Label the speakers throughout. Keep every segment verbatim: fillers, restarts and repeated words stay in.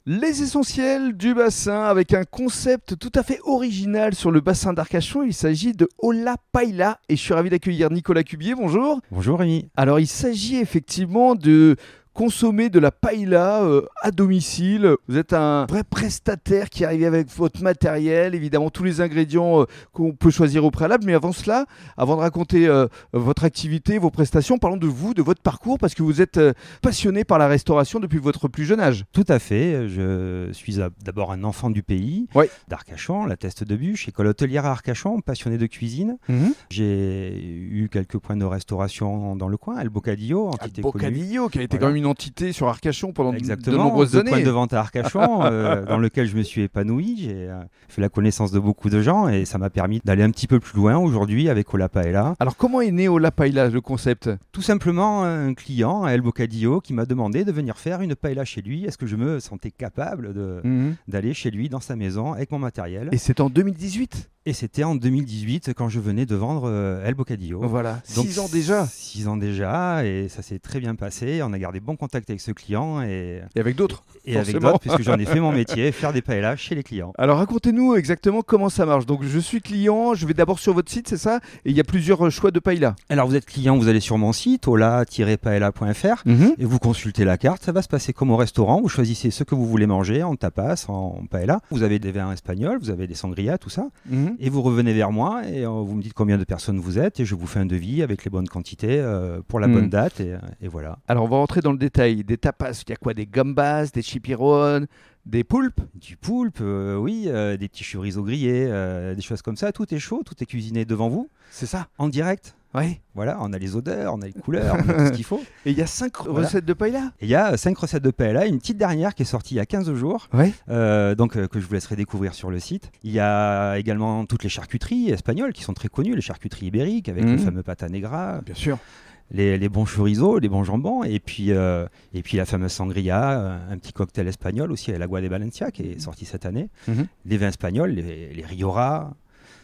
Speaker 1: Les essentiels du bassin avec un concept tout à fait original sur le bassin d'Arcachon. Il s'agit de Hola Paella et je suis ravi d'accueillir Nicolas Cubier. Bonjour.
Speaker 2: Bonjour Rémi.
Speaker 1: Alors il s'agit effectivement de consommer de la paella euh, à domicile. Vous êtes un vrai prestataire qui arrive avec votre matériel, évidemment tous les ingrédients euh, qu'on peut choisir au préalable. Mais avant cela, avant de raconter euh, votre activité, vos prestations, parlons de vous, de votre parcours, parce que vous êtes euh, passionné par la restauration depuis votre plus jeune âge.
Speaker 2: Tout à fait. Je suis d'abord un enfant du pays,
Speaker 1: Oui.
Speaker 2: d'Arcachon, la Teste de Bûche, école hôtelière à Arcachon, passionné de cuisine.
Speaker 1: Mmh.
Speaker 2: J'ai eu quelques points de restauration dans le coin, El Bocadillo, entité connue.
Speaker 1: Bocadillo, qui a été
Speaker 2: Voilà.
Speaker 1: quand même une entité sur Arcachon pendant
Speaker 2: Exactement,
Speaker 1: de nombreuses
Speaker 2: de
Speaker 1: années.
Speaker 2: point de vente à Arcachon, euh, dans lequel je me suis épanoui. J'ai euh, fait la connaissance de beaucoup de gens et ça m'a permis d'aller un petit peu plus loin aujourd'hui avec Hola Paella.
Speaker 1: Alors comment est né Hola Paella, le concept ?
Speaker 2: Tout simplement un client à El Bocadillo qui m'a demandé de venir faire une paella chez lui. Est-ce que je me sentais capable de,
Speaker 1: Mmh.
Speaker 2: d'aller chez lui dans sa maison avec mon matériel?
Speaker 1: Et c'est en deux mille dix-huit.
Speaker 2: Et c'était en deux mille dix-huit quand je venais de vendre euh, El Bocadillo.
Speaker 1: Voilà,
Speaker 2: Donc,
Speaker 1: six ans déjà.
Speaker 2: Six ans déjà, et ça s'est très bien passé. On a gardé bon contact avec ce client et,
Speaker 1: Et avec d'autres.
Speaker 2: et avec
Speaker 1: forcément.
Speaker 2: d'autres, puisque j'en ai fait mon métier, faire des paellas chez les clients.
Speaker 1: Alors racontez-nous exactement comment ça marche. Donc je suis client, je vais d'abord sur votre site, c'est ça ? Et il y a plusieurs euh, choix de paella.
Speaker 2: Alors vous êtes client, vous allez sur mon site, hola tiret paella point f r,
Speaker 1: Mmh.
Speaker 2: et vous consultez la carte. Ça va se passer comme au restaurant. Vous choisissez ce que vous voulez manger en tapas, en paella. Vous avez des vins espagnols, vous avez des sangrias, tout ça.
Speaker 1: Mmh.
Speaker 2: Et vous revenez vers moi et euh, vous me dites combien de personnes vous êtes et je vous fais un devis avec les bonnes quantités euh, pour la
Speaker 1: Mm.
Speaker 2: bonne date et, et voilà.
Speaker 1: Alors on va rentrer dans le détail. Des tapas, il y a quoi ? Des gambas, des chipirones, des poulpes ?
Speaker 2: Du poulpe, euh, oui, euh, des petits chorizo grillés, euh, des choses comme ça. Tout est chaud, tout est cuisiné devant vous,
Speaker 1: C'est ça ?
Speaker 2: en direct.
Speaker 1: Oui.
Speaker 2: Voilà, on a les odeurs, on a les couleurs, on a tout ce qu'il faut.
Speaker 1: Et il y a cinq
Speaker 2: Voilà.
Speaker 1: recettes de paella ?
Speaker 2: Et il y a cinq recettes de paella, une petite dernière qui est sortie il y a quinze jours,
Speaker 1: Oui.
Speaker 2: euh, donc euh, que je vous laisserai découvrir sur le site. Il y a également toutes les charcuteries espagnoles qui sont très connues, les charcuteries ibériques avec
Speaker 1: Mhm.
Speaker 2: le fameux pata negra,
Speaker 1: Bien sûr.
Speaker 2: les, les bons chorizo, les bons jambons, et puis, euh, et puis la fameuse sangria, euh, un petit cocktail espagnol aussi, l'agua de Valencia, qui est sorti cette année,
Speaker 1: Mhm.
Speaker 2: les vins espagnols, les, les Rioja,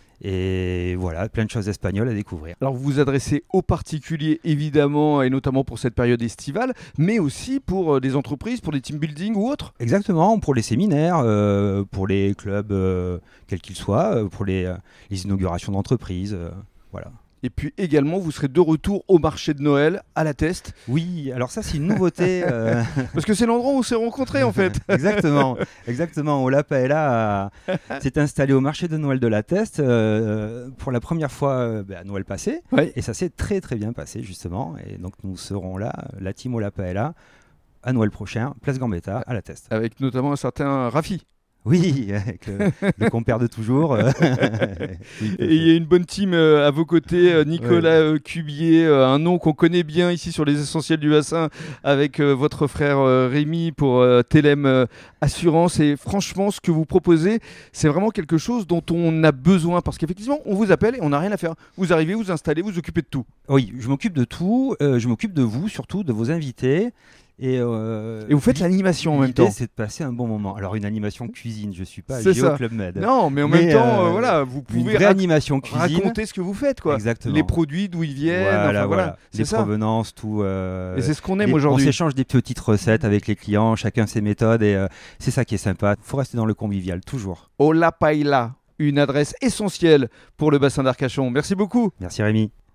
Speaker 2: et voilà, plein de choses espagnoles à découvrir.
Speaker 1: Alors vous vous adressez aux particuliers évidemment et notamment pour cette période estivale, mais aussi pour euh, des entreprises, pour des team building ou autres.
Speaker 2: Exactement, pour les séminaires, euh, pour les clubs, euh, quels qu'ils soient, euh, pour les, euh, les inaugurations d'entreprises, euh, voilà.
Speaker 1: Et puis également vous serez de retour au marché de Noël à la Teste,
Speaker 2: Oui, alors ça c'est une nouveauté. euh,
Speaker 1: parce que c'est l'endroit où on s'est rencontrés en fait.
Speaker 2: exactement, exactement. Hola Paella a- s'est installé au marché de Noël de la Teste euh, pour la première fois euh, bah, à Noël passé.
Speaker 1: Ouais.
Speaker 2: Et ça s'est très très bien passé justement. Et donc nous serons là, la team Hola Paella, à Noël prochain, place Gambetta, à la Teste.
Speaker 1: Avec notamment un certain Rafi.
Speaker 2: Oui, avec le, le compère de toujours. euh. Oui, tout à
Speaker 1: Et il
Speaker 2: fait.
Speaker 1: y a une bonne team euh, à vos côtés, euh, Nicolas euh, Cubier, euh, un nom qu'on connaît bien ici sur les essentiels du bassin, avec euh, votre frère euh, Rémi pour euh, Telem euh, Assurance. Et franchement, ce que vous proposez, c'est vraiment quelque chose dont on a besoin. Parce qu'effectivement, on vous appelle et on n'a rien à faire. Vous arrivez, vous installez, vous occupez de tout.
Speaker 2: Oui, je m'occupe de tout. euh, je m'occupe de vous, surtout de vos invités. Et, euh,
Speaker 1: Et vous faites
Speaker 2: l'i-
Speaker 1: l'animation en même
Speaker 2: l'idée,
Speaker 1: temps.
Speaker 2: c'est de passer un bon moment. Alors, une animation cuisine, je ne suis pas
Speaker 1: C'est
Speaker 2: Géo
Speaker 1: ça.
Speaker 2: Club Med.
Speaker 1: Non, mais en
Speaker 2: Mais,
Speaker 1: même temps,
Speaker 2: euh,
Speaker 1: euh, voilà, vous
Speaker 2: Une
Speaker 1: pouvez
Speaker 2: vraie
Speaker 1: rac-
Speaker 2: animation cuisine.
Speaker 1: raconter ce que vous faites, quoi.
Speaker 2: Exactement.
Speaker 1: Les produits, d'où ils viennent.
Speaker 2: Voilà,
Speaker 1: enfin, voilà.
Speaker 2: voilà.
Speaker 1: C'est
Speaker 2: Les
Speaker 1: ça.
Speaker 2: provenances, tout. euh,
Speaker 1: Et c'est ce qu'on
Speaker 2: les-
Speaker 1: aime
Speaker 2: On
Speaker 1: aujourd'hui.
Speaker 2: s'échange des petites recettes avec les clients, chacun ses méthodes, et euh, c'est ça qui est sympa. Il faut rester dans le convivial, toujours.
Speaker 1: Hola Paella, une adresse essentielle pour le bassin d'Arcachon. Merci beaucoup.
Speaker 2: Merci Rémi.